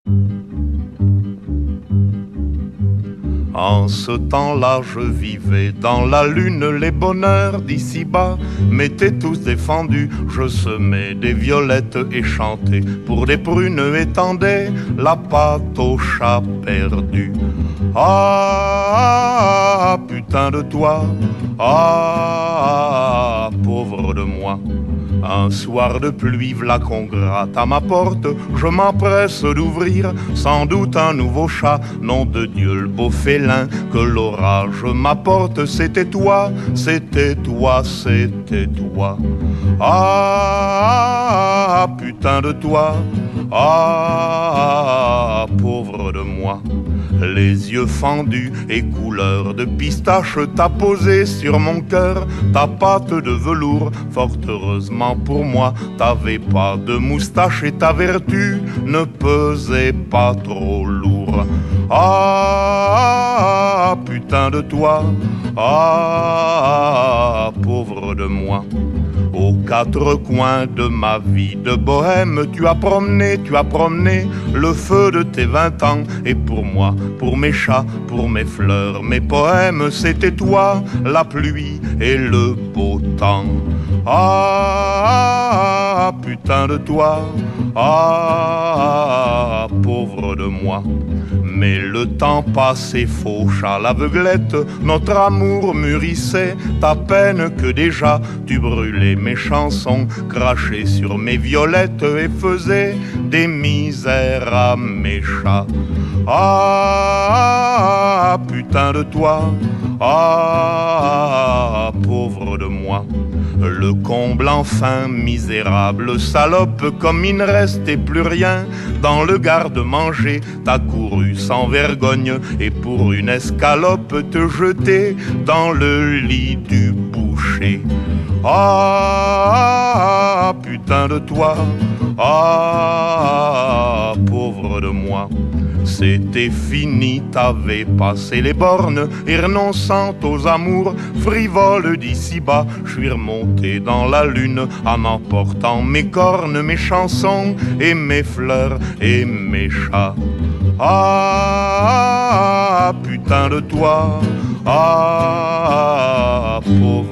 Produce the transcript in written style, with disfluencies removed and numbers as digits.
En ce temps-là, je vivais dans la lune, les bonheurs d'ici-bas m'étaient tous défendus. Je semais des violettes et chantais pour des prunes et tendais la pâte au chat perdu. Ah, putain de toi, ah, pauvre de moi. Un soir de pluie, v'là qu'on gratte à ma porte, je m'empresse d'ouvrir, sans doute un nouveau chat, nom de Dieu le beau félin que l'orage m'apporte. C'était toi, c'était toi, c'était toi. Ah, putain de toi, ah, pauvre de moi. Les yeux fendus et couleur de pistache, t'as posé sur mon cœur ta patte de velours. Fort heureusement pour moi, t'avais pas de moustache et ta vertu ne pesait pas trop lourd. Ah, putain de toi, ah, pauvre de moi. Aux quatre coins de ma vie de bohème, tu as promené le feu de tes 20 ans. Et pour moi, pour mes chats, pour mes fleurs, mes poèmes, c'était toi, la pluie et le beau temps. Ah, putain de toi, ah, pauvre de moi. Mais le temps passé fauche à l'aveuglette, notre amour mûrissait à peine que déjà tu brûlais mes chansons, crachais sur mes violettes et faisais des misères à mes chats. Ah, putain de toi, ah, pauvre de moi. Le comble enfin, misérable salope, comme il ne restait plus rien dans le garde-manger, t'as couru sans vergogne et pour une escalope te jeter dans le lit du boucher. Ah, putain de toi, ah, pauvre de moi. C'était fini, t'avais passé les bornes et renonçant aux amours frivoles d'ici-bas, je suis remonté dans la lune en emportant mes cornes, mes chansons et mes fleurs et mes chats. Ah, putain de toi, ah, pauvre